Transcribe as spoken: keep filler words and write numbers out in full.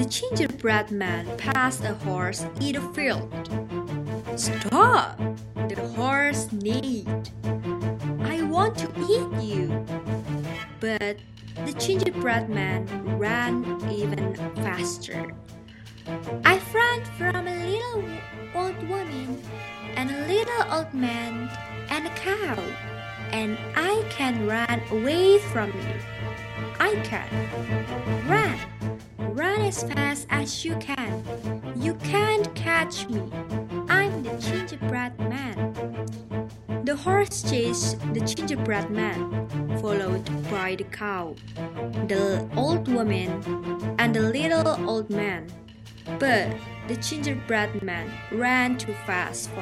The gingerbread man passed a horse in a field. "Stop!" the horse neighed. "I want to eat you." But the gingerbread man ran even faster. "I've run from a little old woman and a little old man and a cow, and I can run away from you. I can. Run! Run as fast as you can. You can't catch me. I'm the gingerbread man." The horse chased the gingerbread man, followed by the cow, the old woman, and the little old man. But the gingerbread man ran too fast for